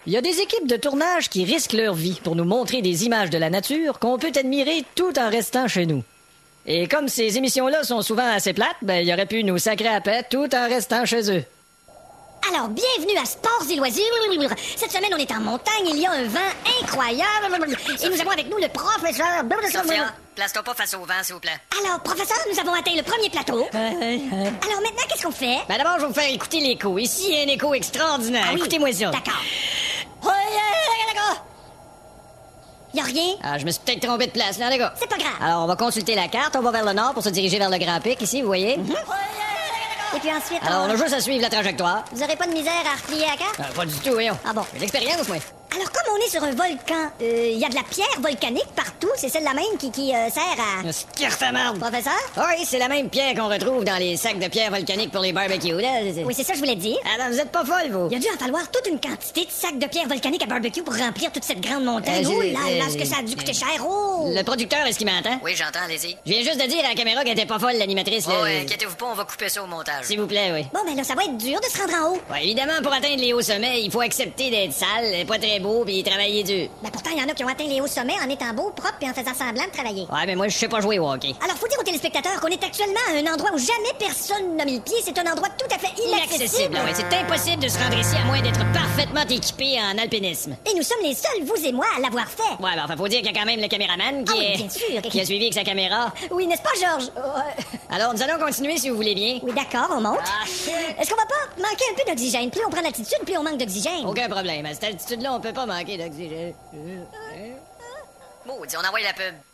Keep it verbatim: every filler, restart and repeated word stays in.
Il y a des équipes de tournage qui risquent leur vie pour nous montrer des images de la nature qu'on peut admirer tout en restant chez nous. Et comme ces émissions-là sont souvent assez plates, ben, ils auraient pu nous sacrer à paix tout en restant chez eux. Alors, bienvenue à Sports et Loisirs. Cette semaine, on est en montagne, il y a un vent incroyable. Et nous avons avec nous le professeur... Sophia, place-toi pas face au vent, s'il vous plaît. Alors, professeur, nous avons atteint le premier plateau. Euh, euh. Alors maintenant, qu'est-ce qu'on fait? Ben d'abord, je vais vous faire écouter l'écho. Ici, il y a un écho extraordinaire. Ah oui, Écoutez-moi ça. D'accord. D'accord. Y a rien? Ah, je me suis peut-être trompé de place, là, les gars. C'est pas grave. Alors, on va consulter la carte. On va vers le nord pour se diriger vers le Grand Pic, ici, vous voyez. Mm-hmm. Et puis ensuite, Alors, on on... a juste à suivre la trajectoire. Vous aurez pas de misère à replier la carte? Ah, pas du tout, voyons. Ah bon? J'ai de l'expérience, moi. Alors, comme on est sur un volcan, il y a de la pierre volcanique partout. C'est celle-là même qui, qui euh, sert à... C'est carte à marde. Professeur? Oui, c'est la même pierre qu'on retrouve dans les sacs de pierre volcanique pour les barbecues, là. Oui, c'est ça que je voulais dire. Ah non, vous êtes pas folle, vous. Il a dû en falloir toute une quantité de sacs de pierre volcanique à barbecue pour remplir toute cette grande montagne. Euh, Oh j'ai- là là, euh, ce que ça a dû coûter cher. Oh! Le producteur, est-ce qu'il m'entend? Oui, j'entends, allez-y. Je viens juste de dire à la caméra qu'elle était pas folle, l'animatrice. Oh, là. ouais, inquiétez-vous pas, on va couper ça au montage. S'il vous plaît, oui. Bon, ben là, ça va être dur de se rendre en haut. Ouais, évidemment, pour atteindre les hauts sommets, il faut accepter d'être sale, pas très beau, puis travailler dur. Ben pourtant, il y en a qui ont atteint les hauts sommets en étant beaux, propres et en faisant semblant de travailler. Ouais, mais moi, je sais pas jouer au hockey. Alors, faut dire aux téléspectateurs qu'on est actuellement à un endroit où jamais personne n'a mis le pied. C'est un endroit tout à fait inaccessible. Inaccessible, oui. C'est impossible de se rendre ici à moins d'être parfaitement équipé en alpinisme. Et nous sommes les seuls, vous et moi, à l'avoir fait. Ouais, ben enfin, faut dire qu'il y a quand même le caméraman qui Ah oui, est... bien sûr. qui a suivi avec sa caméra. Oui, n'est-ce pas, Georges? Ouais. Alors, nous allons continuer si vous voulez bien. Oui, d'accord, on monte. Ah, shit. Est-ce qu'on va pas manquer un peu d'oxygène? Plus on prend l'altitude, plus on manque d'oxygène. Aucun problème. À cette altitude-là, on peut pas manquer d'oxygène. Maudit, on envoie la pub.